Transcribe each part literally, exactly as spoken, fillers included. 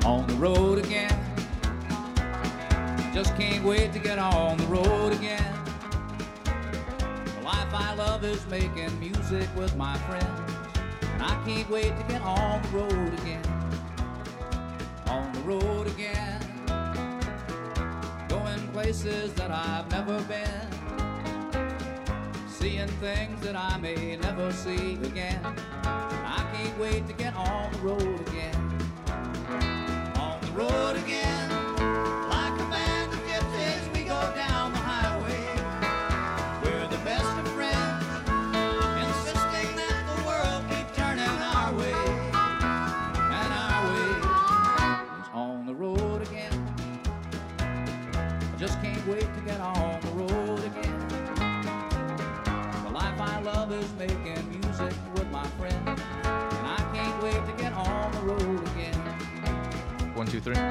On the road again. Just can't wait to get on the road again. The life I love is making music with my friends, and I can't wait to get on the road again. On the road again. Going places that I've never been. Seeing things that I may never see again. I can't wait to get on the road again. On the road again. Like a band of gypsies, we go down the highway. We're the best of friends, insisting that the world keep turning our way. And our way is on the road again. I just can't wait to get on the road again. The life I love is making music with my friends, and I can't wait to get on the road again. One, two, three.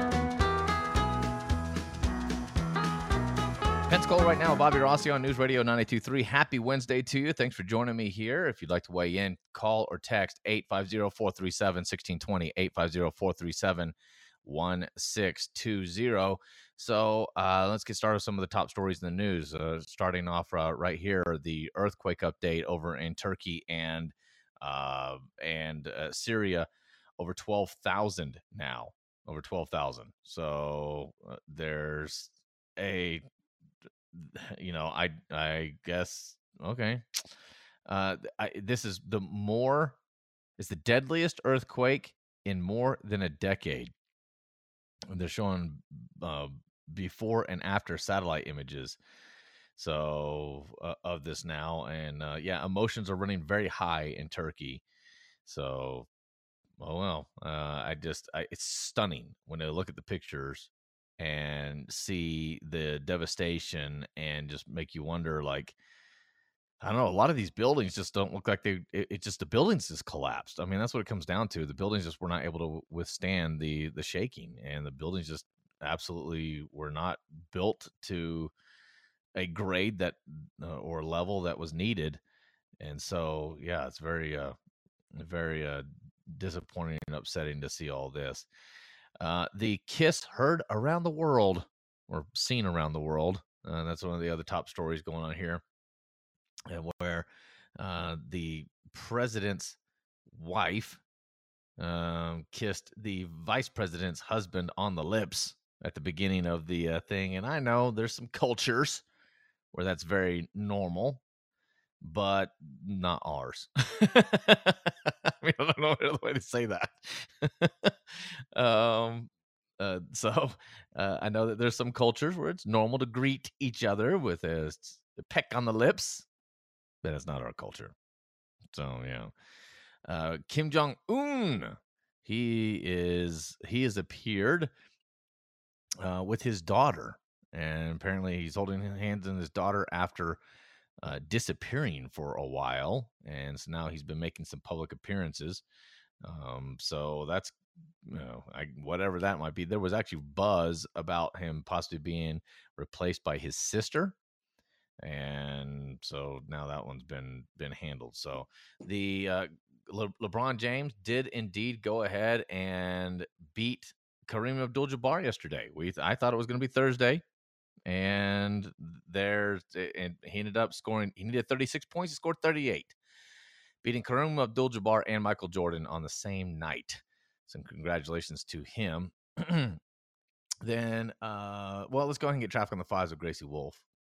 Pensacola right now, Bobby Rossi on News Radio ninety-two point three. Happy Wednesday to you. Thanks for joining me here. If you'd like to weigh in, call or text eight five zero, four three seven, one six two zero, eight five zero, four three seven, one six two zero. So uh, let's get started with some of the top stories in the news. Uh, starting off uh, right here, the earthquake update over in Turkey and uh, and uh, Syria. Over twelve thousand now. Over twelve thousand. So uh, there's a, you know, I I guess, okay. Uh, I, this is the more, is the deadliest earthquake in more than a decade. And they're showing uh, before and after satellite images. So uh, of this now. And uh, yeah, emotions are running very high in Turkey. So, oh well, uh, I just, I, it's stunning when I look at the pictures and see the devastation and just make you wonder, like, I don't know, a lot of these buildings just don't look like they, it, it just, the buildings just collapsed. I mean, that's what it comes down to. The buildings just were not able to withstand the, the shaking, and the buildings just absolutely were not built to a grade that, uh, or level that was needed. And so, yeah, it's very, uh, very, uh, disappointing and upsetting to see all this. Uh, the KISS heard around the world, or seen around the world. Uh, that's one of the other top stories going on here, and where uh, the president's wife um, kissed the vice president's husband on the lips at the beginning of the uh, thing. And I know there's some cultures where that's very normal, but not ours. I mean, I don't know another way to say that. um, uh, so uh, I know that there's some cultures where it's normal to greet each other with a, a peck on the lips, but it's not our culture. So yeah, uh, Kim Jong-un, he is he has appeared uh, with his daughter, and apparently he's holding hands on his daughter after Uh, disappearing for a while, and so now he's been making some public appearances. Um, so that's, you know, I, whatever that might be. There was actually buzz about him possibly being replaced by his sister, and so now that one's been been handled. So the uh, Le- LeBron James did indeed go ahead and beat Kareem Abdul-Jabbar yesterday. We I thought it was going to be Thursday. And there's, and he ended up scoring, he needed thirty-six points. He scored thirty-eight, beating Kareem Abdul-Jabbar and Michael Jordan on the same night. So congratulations to him. Then, uh, well, let's go ahead and get traffic on the fives with Gracie Wolf.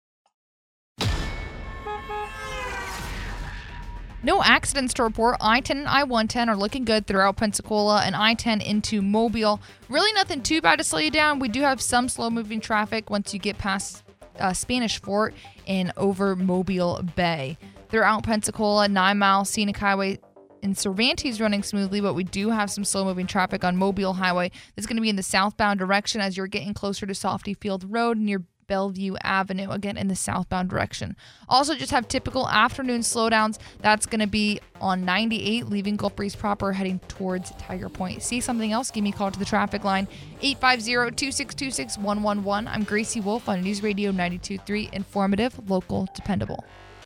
No accidents to report. I ten and I one ten are looking good throughout Pensacola, and I ten into Mobile. Really nothing too bad to slow you down. We do have some slow-moving traffic once you get past uh, Spanish Fort and over Mobile Bay. Throughout Pensacola, nine Mile Scenic Highway in Cervantes running smoothly, but we do have some slow-moving traffic on Mobile Highway. That's going to be in the southbound direction as you're getting closer to Softy Field Road near Bellevue Avenue, again in the southbound direction. Also just have typical afternoon slowdowns. That's going to be on ninety-eight leaving Gulf Breeze proper heading towards Tiger Point. See something else? Give me a call to the traffic line eight five zero, two six two, six one one one. I'm Gracie Wolf on News Radio ninety-two point three, informative, local, dependable.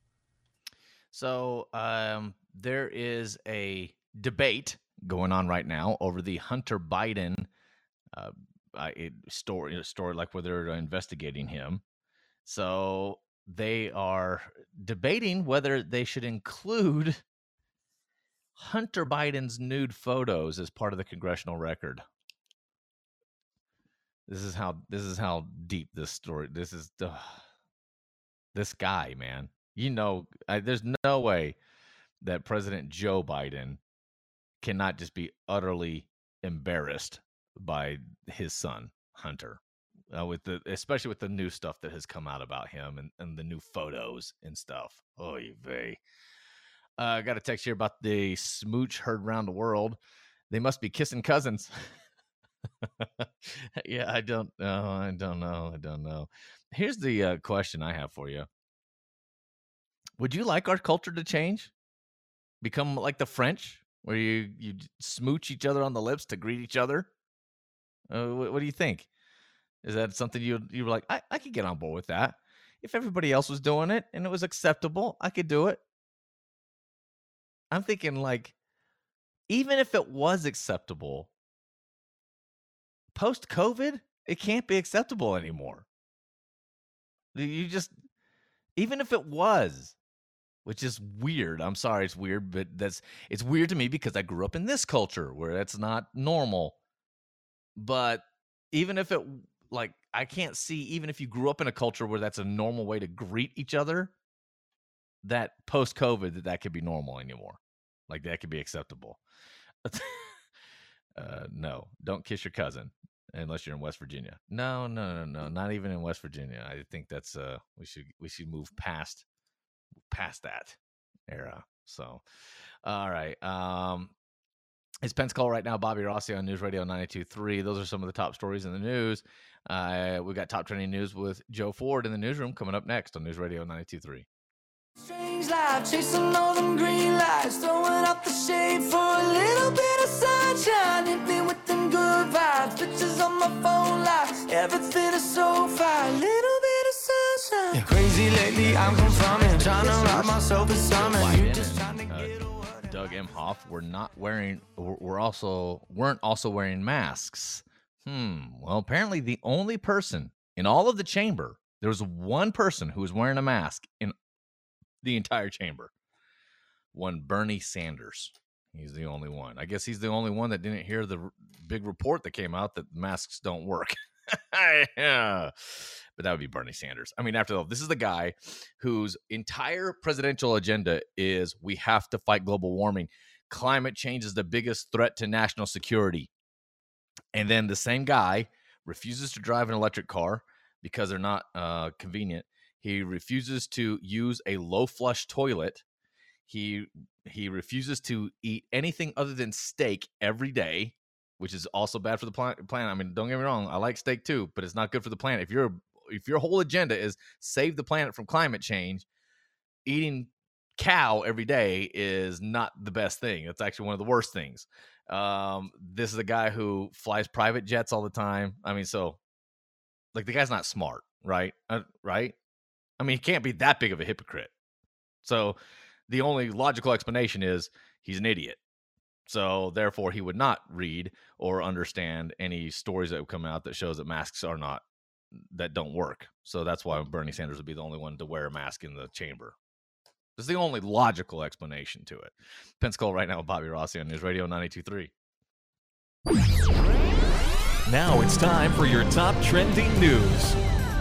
So um, there is a debate going on right now over the Hunter Biden uh, I, it, story, a story like where they're investigating him. So they are debating whether they should include Hunter Biden's nude photos as part of the congressional record. This is how this is how deep this story. This is uh, this guy, man. You know, I, there's no way that President Joe Biden cannot just be utterly embarrassed by his son Hunter, uh, with the especially with the new stuff that has come out about him and, and the new photos and stuff. Oy vey. Uh, I got a text here about the smooch heard around the world. They must be kissing cousins. Yeah, I don't know. I don't know. I don't know. Here's the uh, question I have for you. Would you like our culture to change? Become like the French, where you, you smooch each other on the lips to greet each other? Uh, what, what do you think? Is that something you you were like, I, I could get on board with that. If everybody else was doing it and it was acceptable, I could do it. I'm thinking, like, even if it was acceptable, post-COVID, it can't be acceptable anymore. You just, even if it was, which is weird. I'm sorry, it's weird, but that's it's weird to me because I grew up in this culture where that's not normal. But even if it, like, I can't see, even if you grew up in a culture where that's a normal way to greet each other, that post-COVID, that that could be normal anymore. Like, that could be acceptable. uh, no, don't kiss your cousin unless you're in West Virginia. No, no, no, no, not even in West Virginia. I think that's uh, we should we should move past past that era. So, all right. Um, it's Pensacola right now. Bobby Rossi on News Radio ninety-two point three. Those are some of the top stories in the news. Uh, we got top trending news with Joe Ford in the newsroom coming up next on News Radio ninety-two point three. Strange life, chasing all them green lights, throwing up the shade for a little bit of sunshine. Hit me with them good vibes, pictures on my phone lights. Everything is so fine, little bit of sunshine. Yeah, crazy lately, I'm confirming, trying to rob myself of something. You just trying to get away. Doug Emhoff were not wearing, were also weren't also wearing masks. Hmm. Well, apparently the only person in all of the chamber, there was one person who was wearing a mask in the entire chamber. One Bernie Sanders. He's the only one. I guess he's the only one that didn't hear the r- big report that came out that masks don't work. Yeah. But that would be Bernie Sanders. I mean, after all, this is the guy whose entire presidential agenda is we have to fight global warming. Climate change is the biggest threat to national security. And then the same guy refuses to drive an electric car because they're not uh, convenient. He refuses to use a low flush toilet. He he refuses to eat anything other than steak every day, which is also bad for the planet. I mean, don't get me wrong, I like steak too, but it's not good for the planet. If you're if your whole agenda is save the planet from climate change, eating cow every day is not the best thing. It's actually one of the worst things. Um, this is a guy who flies private jets all the time. I mean, so like the guy's not smart, right? Uh, right? I mean, he can't be that big of a hypocrite. So the only logical explanation is he's an idiot. So therefore, he would not read or understand any stories that would come out that shows that masks are not, that don't work. So that's why Bernie Sanders would be the only one to wear a mask in the chamber. That's the only logical explanation to it. Pensacola right now with Bobby Rossi on News Radio ninety-two point three. Now it's time for your top trending news.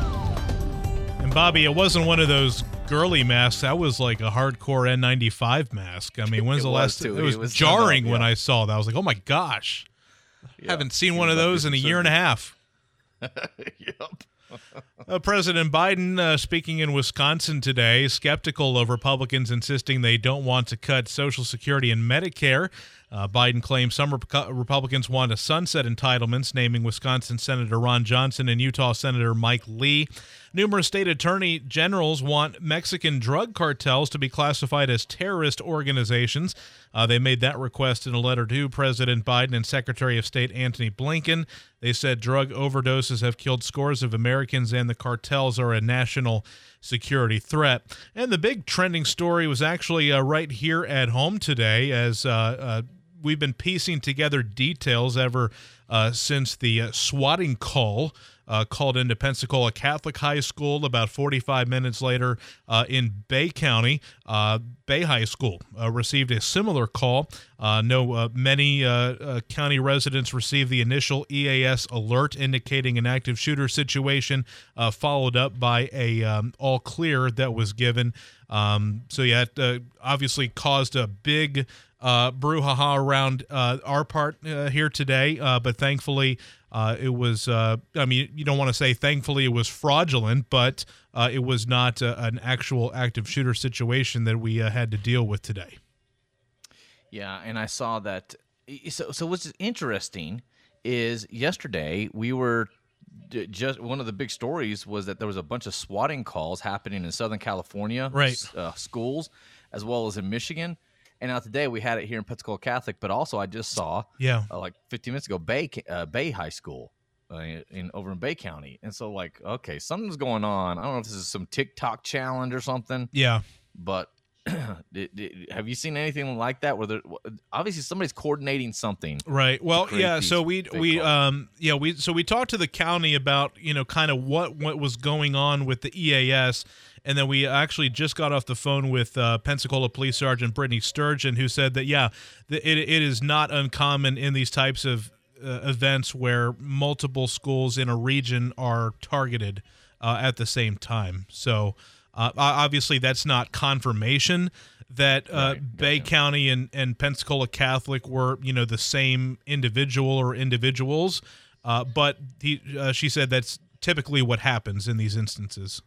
And Bobby, it wasn't one of those girly masks. That was like a hardcore N ninety-five mask. I mean, when's It the was, last? too. It was, It was jarring yeah. when I saw that. I was like, oh my gosh, Yeah. haven't seen He one was of like, those in a "This is year and a half. Yep. Uh, President Biden uh, speaking in Wisconsin today, skeptical of Republicans insisting they don't want to cut Social Security and Medicare. Uh, Biden claims some Rep- Republicans want to sunset entitlements, naming Wisconsin Senator Ron Johnson and Utah Senator Mike Lee. Numerous state attorney generals want Mexican drug cartels to be classified as terrorist organizations. Uh, they made that request in a letter to President Biden and Secretary of State Antony Blinken. They said drug overdoses have killed scores of Americans and the cartels are a national security threat. And the big trending story was actually uh, right here at home today as uh, uh, we've been piecing together details ever uh, since the uh, swatting call uh, called into Pensacola Catholic High School about forty-five minutes later uh, in Bay County. Uh, Bay High School uh, received a similar call. Uh, no, uh, many uh, uh, county residents received the initial E A S alert indicating an active shooter situation, uh, followed up by a um, all clear that was given. Um, so yeah, it uh, obviously caused a big uh, brouhaha around uh, our part uh, here today, uh, but thankfully uh, it was, uh, I mean, you don't want to say thankfully it was fraudulent, but uh, it was not uh, an actual active shooter situation that we uh, had to deal with today. Yeah, and I saw that. So, so what's interesting is yesterday we were just one of the big stories was that there was a bunch of swatting calls happening in Southern California, right? Uh, schools, as well as in Michigan. And now today we had it here in Pensacola Catholic, but also I just saw, yeah, uh, like fifteen minutes ago, Bay uh, Bay High School uh, in over in Bay County. And so, like, okay, something's going on. I don't know if this is some TikTok challenge or something. Yeah, but did, did, have you seen anything like that? Where there, obviously somebody's coordinating something, right? Well, yeah. So we we calls. um yeah we so we talked to the county about you know kind of what what was going on with the E A S. And then we actually just got off the phone with uh, Pensacola Police Sergeant Brittany Sturgeon, who said that, yeah, it, it is not uncommon in these types of uh, events where multiple schools in a region are targeted uh, at the same time. So uh, obviously that's not confirmation that uh, right, Bay gotcha. County and, and Pensacola Catholic were, you know, the same individual or individuals. Uh, but he, uh, she said that's typically what happens in these instances.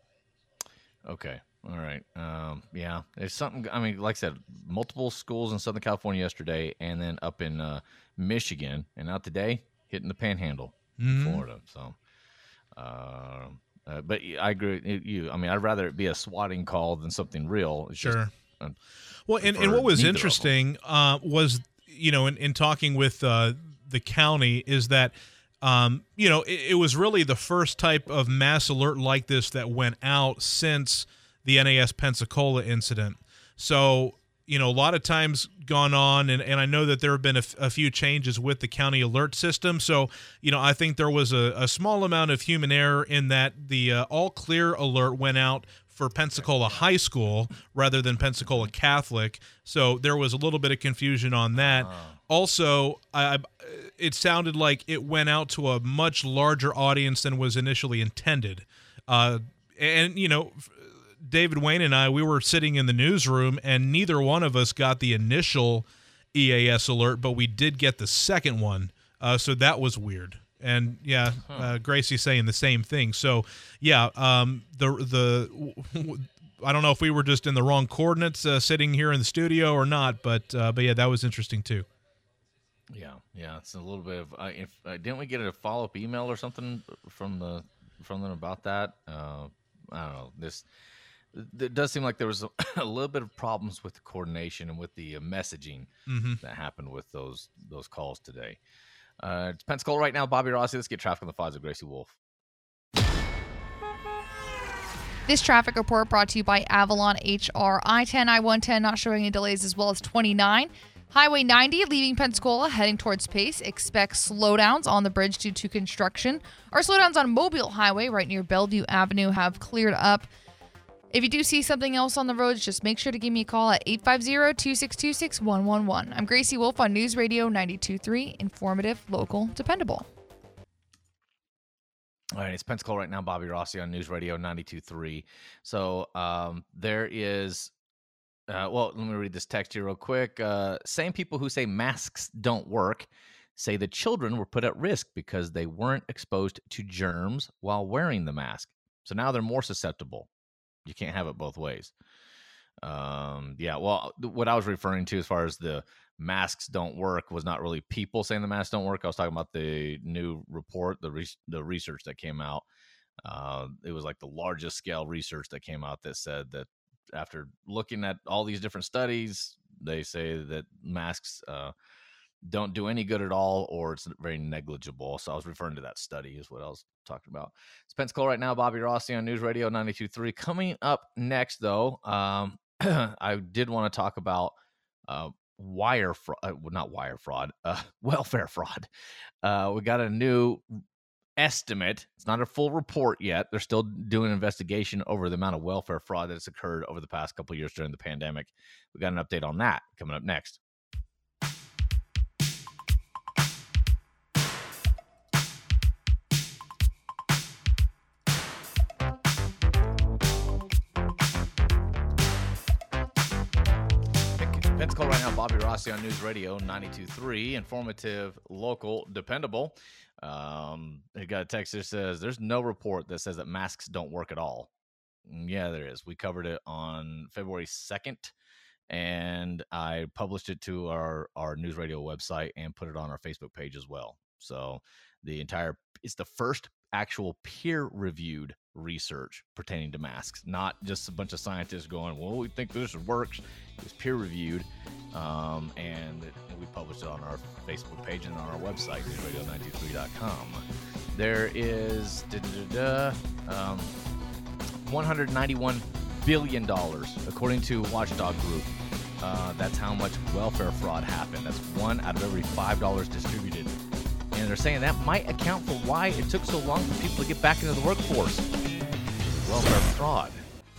Okay. All right. Um, yeah. There's something. I mean, like I said, multiple schools in Southern California yesterday, and then up in uh, Michigan, and now today hitting the Panhandle, mm-hmm. in Florida. So, uh, uh, but I agree with you. I mean, I'd rather it be a swatting call than something real. It's sure. Just, uh, well, and, and what was interesting uh, was, you know, in, in talking with uh, the county, is that. Um, you know, it, it was really the first type of mass alert like this that went out since the N A S Pensacola incident. So, you know, a lot of times gone on, and, and I know that there have been a, f- a few changes with the county alert system. So, you know, I think there was a, a small amount of human error in that the uh, all clear alert went out for Pensacola High School rather than Pensacola Catholic. So there was a little bit of confusion on that. Uh. Also, I, it sounded like it went out to a much larger audience than was initially intended. Uh, and, you know, David Wayne and I, we were sitting in the newsroom, and neither one of us got the initial E A S alert, but we did get the second one. Uh, so that was weird. And, yeah, uh, Gracie's saying the same thing. So, yeah, um, the the I don't know if we were just in the wrong coordinates uh, sitting here in the studio or not, but, uh, but yeah, that was interesting too. Yeah, yeah, it's a little bit of. Uh, if uh, didn't we get a follow up email or something from the from them about that? Uh, I don't know. This it does seem like there was a, a little bit of problems with the coordination and with the uh, messaging mm-hmm. that happened with those those calls today. Uh, it's Pensacola right now. Bobby Rossi. Let's get traffic on the fives of Gracie Wolf. This traffic report brought to you by Avalon H R. I ten, I one ten not showing any delays, as well as twenty-nine. Highway ninety leaving Pensacola heading towards Pace. Expect slowdowns on the bridge due to construction. Our slowdowns on Mobile Highway right near Bellevue Avenue have cleared up. If you do see something else on the roads, just make sure to give me a call at eight five zero, two six two, six one one one. I'm Gracie Wolf on News Radio ninety-two point three. Informative, local, dependable. All right, it's Pensacola right now. Bobby Rossi on News Radio ninety-two point three. So um, there is... Uh, well, let me read this text here real quick. Uh, same people who say masks don't work say the children were put at risk because they weren't exposed to germs while wearing the mask. So now they're more susceptible. You can't have it both ways. Um, yeah, well, what I was referring to as far as the masks don't work was not really people saying the masks don't work. I was talking about the new report, the re- the research that came out. Uh, it was like the largest scale research that came out that said that after looking at all these different studies, they say that masks uh, don't do any good at all, or it's very negligible. So I was referring to that study is what I was talking about. It's Pensacola right now. Bobby Rossi on News Radio ninety-two point three. Coming up next, though, um, I did want to talk about uh, wire fraud, uh, well, not wire fraud, uh, welfare fraud. Uh, we got a new estimate. It's not a full report yet. They're still doing an investigation over the amount of welfare fraud that's occurred over the past couple of years during the pandemic. We got an update on that coming up next. Pensacola right now, Bobby Rossi on News Radio ninety-two point three, informative, local, dependable. Um, I got a text that says there's no report that says that masks don't work at all. Yeah, there is. We covered it on February second, and I published it to our, our News Radio website and put it on our Facebook page as well. So the entire, it's the first actual peer-reviewed research pertaining to masks, not just a bunch of scientists going, well, we think this works. It was peer-reviewed, um, and it, we published it on our Facebook page and on our website, news radio nine two three dot com. There is um, one hundred ninety-one billion dollars, according to Watchdog Group. Uh, that's how much welfare fraud happened. That's one out of every five dollars distributed. And they're saying that might account for why it took so long for people to get back into the workforce. Welfare fraud.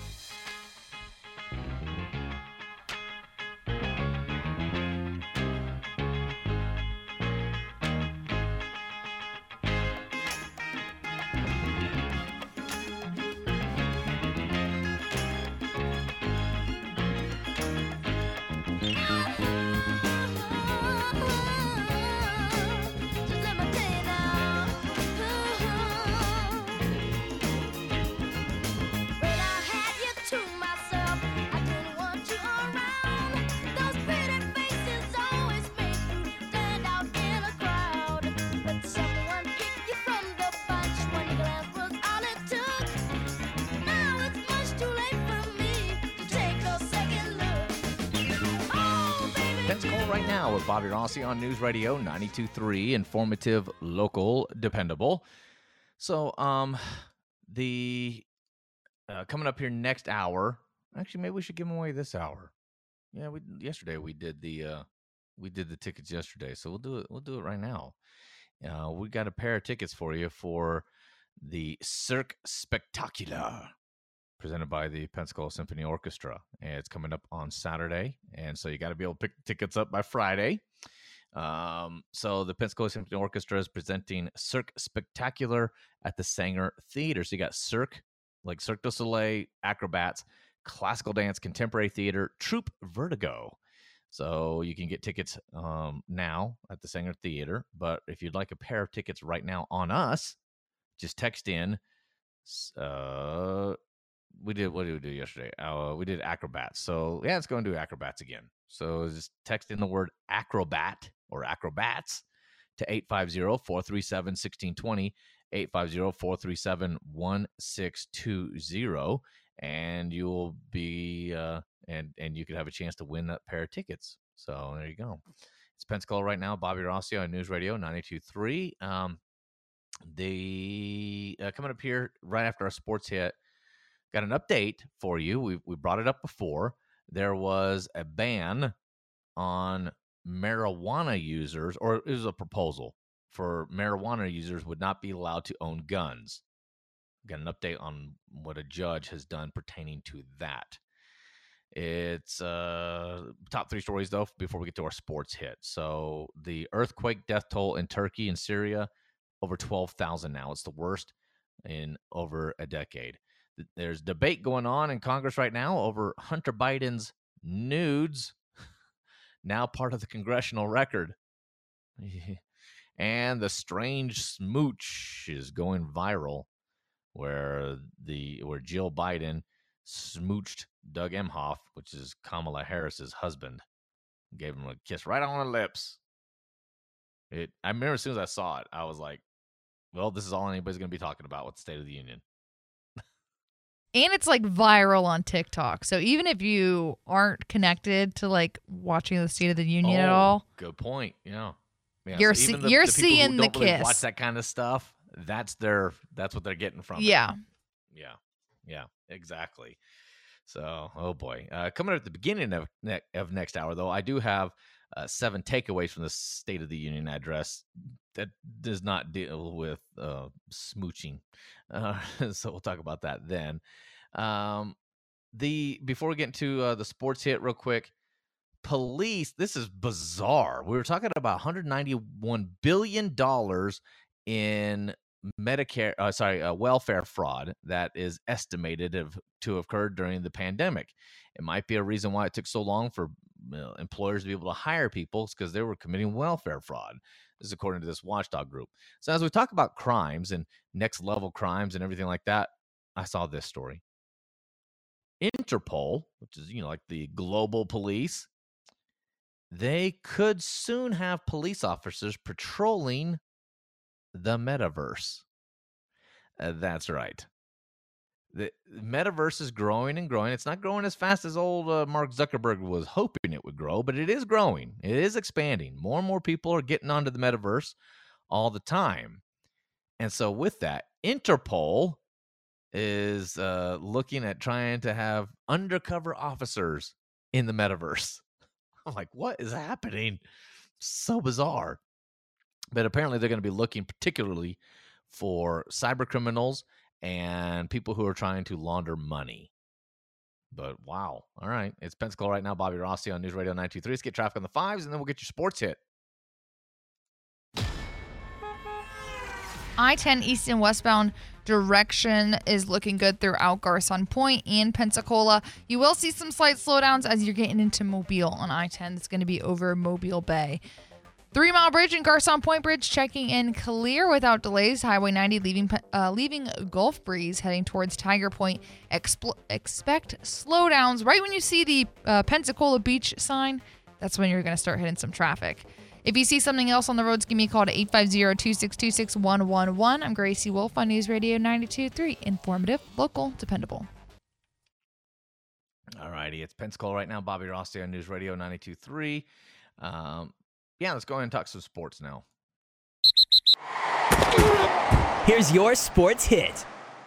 Right now with Bobby Rossi on News Radio ninety-two point three, informative, local, dependable. So, um, the uh, coming up here next hour. Actually, maybe we should give them away this hour. Yeah, we yesterday we did the uh, we did the tickets yesterday, so we'll do it. We'll do it right now. Uh, we got a pair of tickets for you for the Cirque Spectacular, presented by the Pensacola Symphony Orchestra. And it's coming up on Saturday. And so you got to be able to pick tickets up by Friday. Um, so the Pensacola Symphony Orchestra is presenting Cirque Spectacular at the Sanger Theater. So you got Cirque, like Cirque du Soleil, acrobats, classical dance, contemporary theater, troupe Vertigo. So you can get tickets um, now at the Sanger Theater. But if you'd like a pair of tickets right now on us, just text in uh, We did, what did we do yesterday? Uh, we did acrobats. So, yeah, let's go and do acrobats again. So, just text in the word acrobat or acrobats to eight five zero, four three seven, one six two zero, eight five zero, four three seven, one six two zero, and you'll be, uh, and, and you could have a chance to win that pair of tickets. So, there you go. It's Pensacola right now. Bobby Rossi on News Radio ninety-two point three. Um, the, uh, coming up here right after our sports hit, got an update for you. We we brought it up before. There was a ban on marijuana users, or it was a proposal for marijuana users would not be allowed to own guns. Got an update on what a judge has done pertaining to that. It's uh, top three stories, though, before we get to our sports hit. So the earthquake death toll in Turkey and Syria, over twelve thousand now. It's the worst in over a decade. There's debate going on in Congress right now over Hunter Biden's nudes, now part of the congressional record. And the strange smooch is going viral, where the where Jill Biden smooched Doug Emhoff, which is Kamala Harris's husband, gave him a kiss right on the lips. It. I remember as soon as I saw it, I was like, well, this is all anybody's going to be talking about with the State of the Union. And it's like viral on TikTok. So even if you aren't connected to like watching the State of the Union oh, at all, good point. Yeah, yeah you're so see- the, you're the people seeing who the don't really kiss. watch that kind of stuff. That's their. That's what they're getting from. yeah. It. Yeah. Yeah. Exactly. So, oh boy. Uh, coming up at the beginning of, ne- of next hour, though, I do have uh, seven takeaways from the State of the Union address that does not deal with uh, smooching. Uh, so we'll talk about that then. Um, the before we get into uh, the sports hit, real quick, police. This is bizarre. We were talking about one hundred ninety-one billion dollars in Medicare, uh, sorry, uh, welfare fraud that is estimated of, to have occurred during the pandemic. It might be a reason why it took so long for uh, employers to be able to hire people, because they were committing welfare fraud. This is according to this watchdog group. So as we talk about crimes and next level crimes and everything like that, I saw this story. Interpol, which is, you know, like the global police, they could soon have police officers patrolling the metaverse. Uh, that's right. The metaverse is growing and growing. It's not growing as fast as old uh, Mark Zuckerberg was hoping it would grow, but it is growing. It is expanding. More and more people are getting onto the metaverse all the time. And so with that, Interpol is uh, looking at trying to have undercover officers in the metaverse. I'm like, what is happening? So bizarre. But apparently they're going to be looking particularly for cyber criminals and people who are trying to launder money. But wow. All right. It's Pensacola right now. Bobby Rossi on News Radio nine two three. Let's get traffic on the fives, and then we'll get your sports hit. I ten east and westbound direction is looking good throughout Garcon Point and Pensacola. You will see some slight slowdowns as you're getting into Mobile on I ten. It's going to be over Mobile Bay. Three Mile Bridge and Garcon Point Bridge checking in clear without delays. Highway ninety leaving uh, leaving Gulf Breeze heading towards Tiger Point. Expl- expect slowdowns right when you see the uh, Pensacola Beach sign. That's when you're going to start hitting some traffic. If you see something else on the roads, give me a call to eight five zero, two six two, six one one one. I'm Gracie Wolf on News Radio ninety-two point three. Informative, local, dependable. All righty. It's Pensacola right now. Bobby Rossi on News Radio ninety-two point three. Um, yeah, let's go ahead and talk some sports now. Here's your sports hit.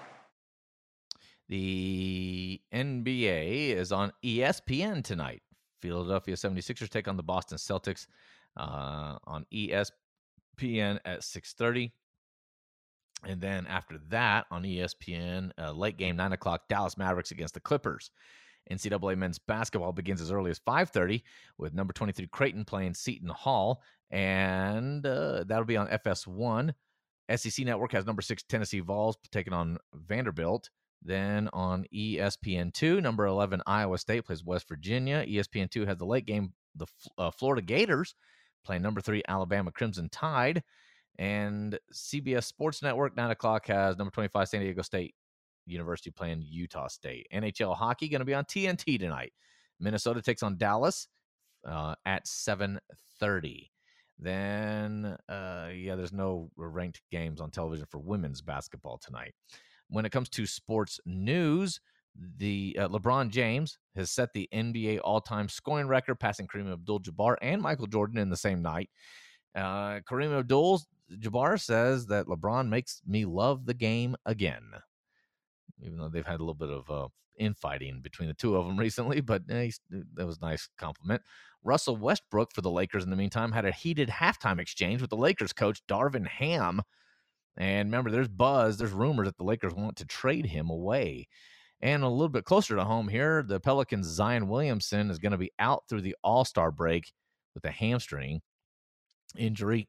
The N B A is on E S P N tonight. Philadelphia seventy-sixers take on the Boston Celtics uh, on E S P N at six thirty. And then after that on E S P N, uh, late game, nine o'clock, Dallas Mavericks against the Clippers. N C double A men's basketball begins as early as five thirty with number twenty-three Creighton playing Seton Hall, and uh, that'll be on F S one. S E C Network has number six Tennessee Vols taking on Vanderbilt. Then on E S P N two, number eleven Iowa State plays West Virginia. E S P N two has the late game, the uh, Florida Gators playing number three Alabama Crimson Tide. And C B S Sports Network, nine o'clock, has number twenty-five San Diego State University playing Utah State. N H L hockey going to be on T N T tonight. Minnesota takes on Dallas uh, at seven thirty. Then, uh, yeah, there's no ranked games on television for women's basketball tonight. When it comes to sports news, the uh, LeBron James has set the N B A all-time scoring record, passing Kareem Abdul-Jabbar and Michael Jordan in the same night. Uh, Kareem Abdul-Jabbar says that LeBron makes me love the game again, even though they've had a little bit of uh, infighting between the two of them recently, but eh, that was a nice compliment. Russell Westbrook for the Lakers, in the meantime, had a heated halftime exchange with the Lakers coach, Darvin Ham. And remember, there's buzz, there's rumors that the Lakers want to trade him away. And a little bit closer to home here, the Pelicans' Zion Williamson is going to be out through the All-Star break with a hamstring injury.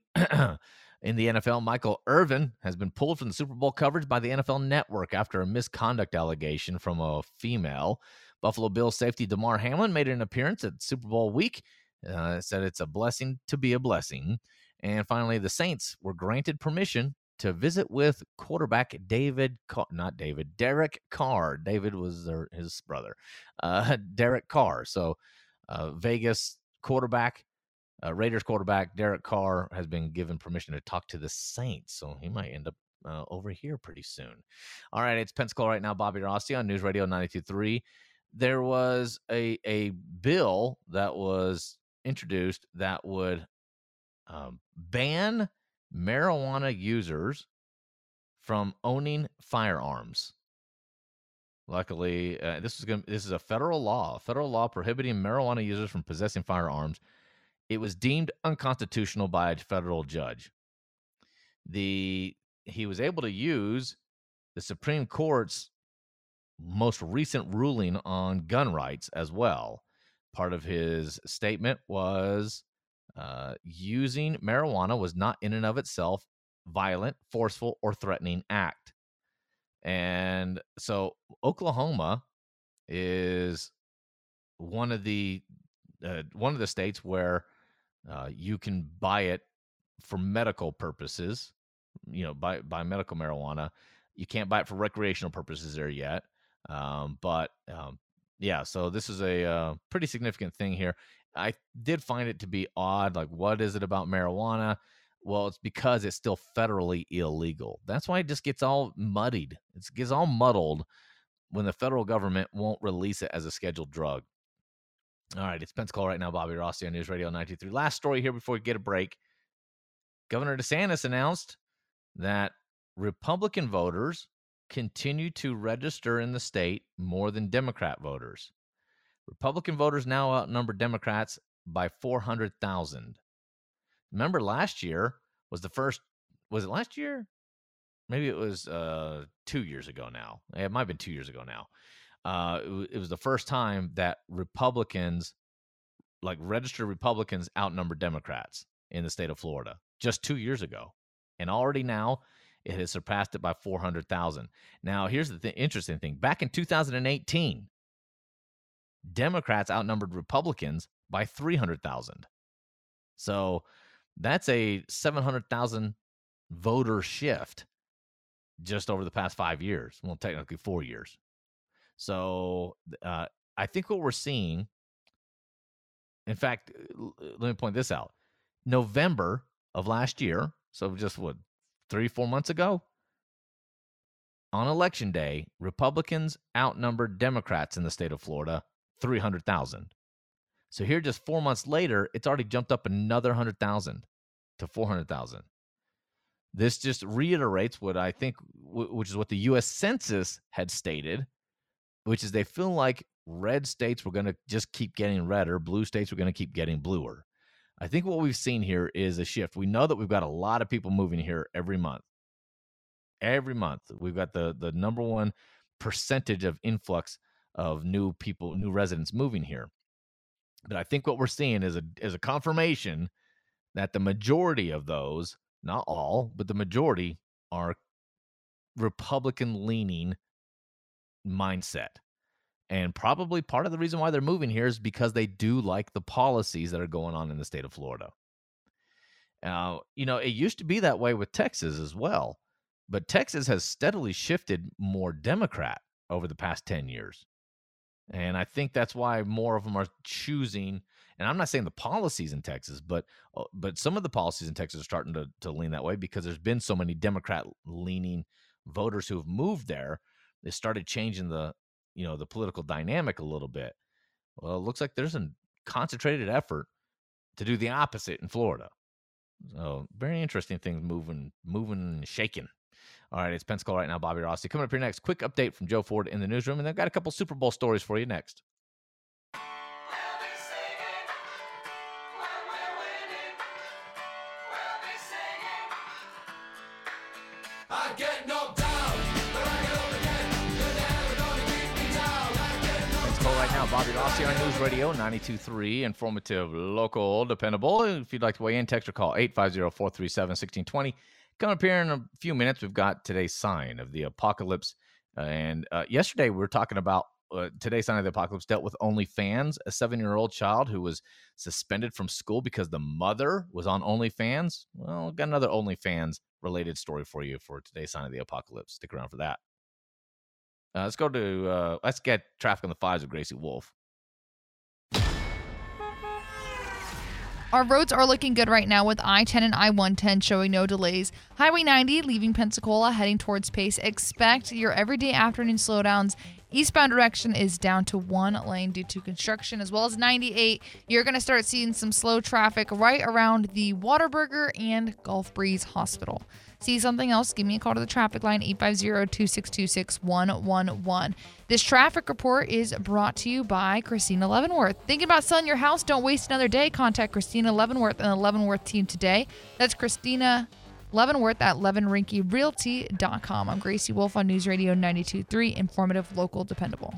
In the N F L, Michael Irvin has been pulled from the Super Bowl coverage by the N F L Network after a misconduct allegation from a female. Buffalo Bills safety Damar Hamlin made an appearance at Super Bowl week. Uh, said it's a blessing to be a blessing. And finally, the Saints were granted permission to visit with quarterback David, Carr, not David, Derek Carr. David was their, his brother, uh, Derek Carr. So uh, Vegas quarterback, uh, Raiders quarterback Derek Carr has been given permission to talk to the Saints. So he might end up uh, over here pretty soon. All right, it's Pensacola right now. Bobby Rossi on News Radio ninety-two point three. There was a, a bill that was introduced that would um, ban marijuana users from owning firearms. Luckily, uh, this is gonna, this is a federal law, a federal law prohibiting marijuana users from possessing firearms. It was deemed unconstitutional by a federal judge. The he was able to use the Supreme Court's most recent ruling on gun rights as well. Part of his statement was uh, using marijuana was not in and of itself violent, forceful, or threatening act. And so Oklahoma is one of the uh, one of the states where uh, you can buy it for medical purposes. You know, buy buy medical marijuana. You can't buy it for recreational purposes there yet. Um, but um, yeah, so this is a uh, pretty significant thing here. I did find it to be odd. Like, what is it about marijuana? Well, it's because it's still federally illegal. That's why it just gets all muddied. It gets all muddled when the federal government won't release it as a scheduled drug. All right, it's Pensacola right now. Bobby Rossi on News Radio ninety-three. Last story here before we get a break. Governor DeSantis announced that Republican voters continue to register in the state more than Democrat voters. Republican voters now outnumber Democrats by four hundred thousand. Remember, last year was the first, was it last year? Maybe it was uh, two years ago now. It might have been two years ago now. Uh, it, w- it was the first time that Republicans, like registered Republicans, outnumbered Democrats in the state of Florida just two years ago. And already now it has surpassed it by four hundred thousand. Now, here's the th- interesting thing. Back in two thousand eighteen, Democrats outnumbered Republicans by three hundred thousand. So that's a seven hundred thousand voter shift just over the past five years. Well, technically four years. So uh, I think what we're seeing, in fact, l- let me point this out. November of last year, so just what, three, four months ago, on Election Day, Republicans outnumbered Democrats in the state of Florida three hundred thousand. So here, just four months later, it's already jumped up another one hundred thousand to four hundred thousand. This just reiterates what I think, which is what the U S Census had stated, which is they feel like red states were going to just keep getting redder, blue states were going to keep getting bluer. I think what we've seen here is a shift. We know that we've got a lot of people moving here every month. Every month, we've got the the number one percentage of influx of new people, new residents moving here. But I think what we're seeing is a is a confirmation that the majority of those, not all, but the majority are Republican-leaning mindset. And probably part of the reason why they're moving here is because they do like the policies that are going on in the state of Florida. Now, uh, you know, it used to be that way with Texas as well, but Texas has steadily shifted more Democrat over the past ten years. And I think that's why more of them are choosing, and I'm not saying the policies in Texas, but uh, but some of the policies in Texas are starting to, to lean that way because there's been so many Democrat-leaning voters who have moved there. They started changing the, you know, the political dynamic a little bit. Well, it looks like there's a concentrated effort to do the opposite in Florida. So very interesting things moving, moving and shaking. All right, it's Pensacola right now. Bobby Rossi coming up here next. Quick update from Joe Ford in the newsroom, and they've got a couple Super Bowl stories for you next. I get knocked down, but I get up again. You're never gonna keep me down. I get knocked Pensacola right now. Bobby Rossi on News Radio ninety-two point three. Informative, local, dependable. If you'd like to weigh in, text or call eight five zero, four three seven, one six two zero. Coming up here in a few minutes, we've got today's sign of the apocalypse. Uh, and uh, yesterday we were talking about uh, today's sign of the apocalypse dealt with OnlyFans, a seven-year-old child who was suspended from school because the mother was on OnlyFans. Well, we've got another OnlyFans-related story for you for today's sign of the apocalypse. Stick around for that. Uh, let's go to, uh, let's get traffic on the fives with Gracie Wolf. Our roads are looking good right now with I ten and I one ten showing no delays. Highway ninety leaving Pensacola heading towards Pace. Expect your everyday afternoon slowdowns Eastbound direction is down to one lane due to construction, as well as ninety-eight. You're going to start seeing some slow traffic right around the Whataburger and Gulf Breeze Hospital. See something else? Give me a call to the traffic line, eight five zero, two six two, six one one one. This traffic report is brought to you by Christina Leavenworth. Thinking about selling your house? Don't waste another day. Contact Christina Leavenworth and the Leavenworth team today. That's Christina Leavenworth at Levin Rinky Realty dot com. I'm Gracie Wolf on News Radio ninety-two point three, informative, local, dependable.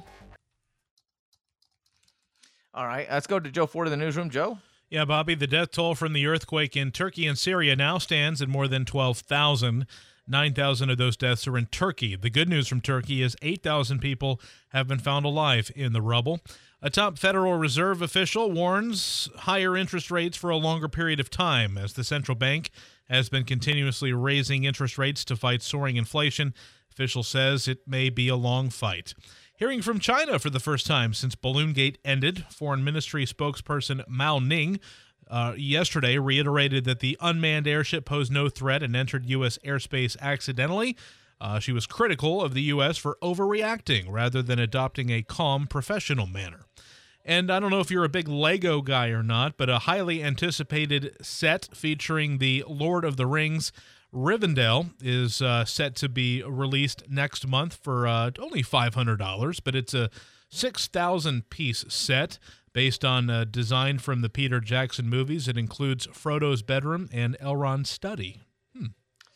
All right, let's go to Joe Ford in the newsroom. Joe? Yeah, Bobby, the death toll from the earthquake in Turkey and Syria now stands at more than twelve thousand. nine thousand of those deaths are in Turkey. The good news from Turkey is eight thousand people have been found alive in the rubble. A top Federal Reserve official warns higher interest rates for a longer period of time as the central bank has been continuously raising interest rates to fight soaring inflation. Official says it may be a long fight. Hearing from China for the first time since Balloon Gate ended, Foreign Ministry spokesperson Mao Ning uh, yesterday reiterated that the unmanned airship posed no threat and entered U S airspace accidentally. Uh, she was critical of the U S for overreacting rather than adopting a calm, professional manner. And I don't know if you're a big Lego guy or not, but a highly anticipated set featuring the Lord of the Rings Rivendell is uh, set to be released next month for uh, only five hundred dollars, but it's a six thousand piece set based on a design from the Peter Jackson movies. It includes Frodo's bedroom and Elrond's study. Hmm.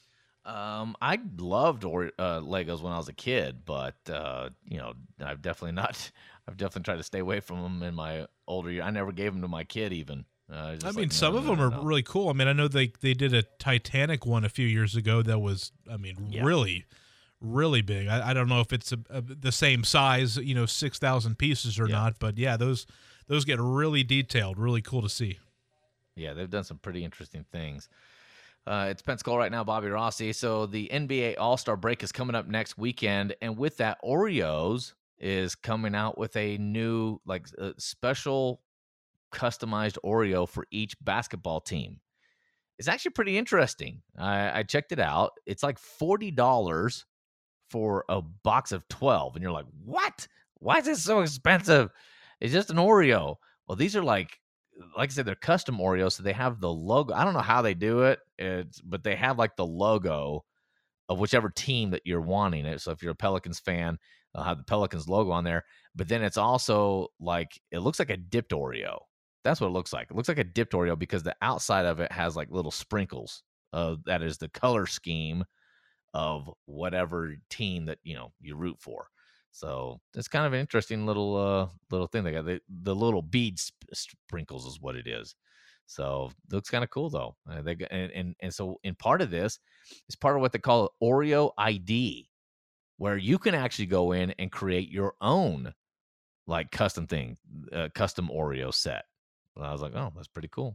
Um, I loved or, uh, Legos when I was a kid, but uh, you know, I've definitely not. I've definitely tried to stay away from them in my older years. I never gave them to my kid even. Uh, I mean, like, some no, of no, them are no. really cool. I mean, I know they, they did a Titanic one a few years ago that was, I mean, Yeah. really, really big. I, I don't know if it's a, a, the same size, you know, six thousand pieces or Yeah. not, but yeah, those those get really detailed, really cool to see. Yeah, they've done some pretty interesting things. Uh, it's Pensacola right now, Bobby Rossi. So the N B A All-Star break is coming up next weekend, and with that, Oreos is coming out with a new, like, uh, special customized Oreo for each basketball team. It's actually pretty interesting. I, I checked it out. It's like forty dollars for a box of twelve, and you're like, what? Why is this so expensive? It's just an Oreo. Well, these are like, like I said, they're custom Oreos, so they have the logo. I don't know how they do it, it's, but they have like the logo of whichever team that you're wanting it. So if you're a Pelicans fan, they'll have the Pelicans logo on there. But then it's also like, it looks like a dipped Oreo. That's what it looks like. It looks like a dipped Oreo because the outside of it has like little sprinkles. Uh, that is the color scheme of whatever team that, you know, you root for. So it's kind of an interesting little uh, little thing. They got the, the little bead sp- sprinkles is what it is. So it looks kind of cool though. Uh, they and, and and so in part of this is part of what they call Oreo I D, where you can actually go in and create your own like custom thing, uh, custom Oreo set. And I was like, oh, that's pretty cool.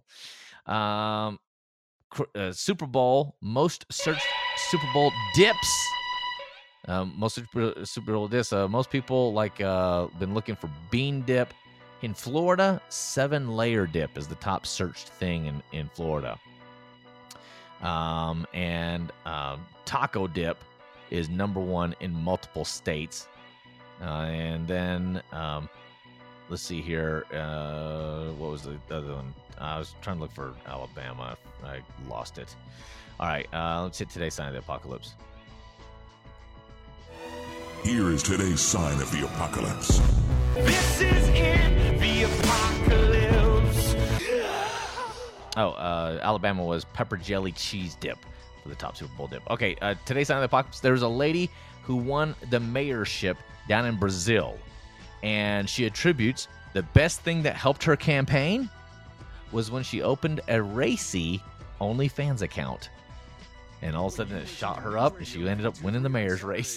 Um, uh, Super Bowl most searched Super Bowl dips. Um, most Super, Super Bowl dips. Uh, most people like uh been looking for bean dip. In Florida, seven layer dip is the top searched thing in in Florida. Um, and uh, taco dip is number one in multiple states. Uh, and then um, let's see here. Uh, what was the other one? I was trying to look for Alabama. I lost it. All right, uh, let's hit today's sign of the apocalypse. Here is today's sign of the apocalypse. This is in the apocalypse. Oh, uh, Alabama was pepper jelly cheese dip for the top Super Bowl dip. Okay, uh, today's sign of the apocalypse. There's a lady who won the mayorship down in Brazil, and she attributes the best thing that helped her campaign was when she opened a racy OnlyFans account. And all of a sudden it shot her up, and she ended up winning the mayor's race.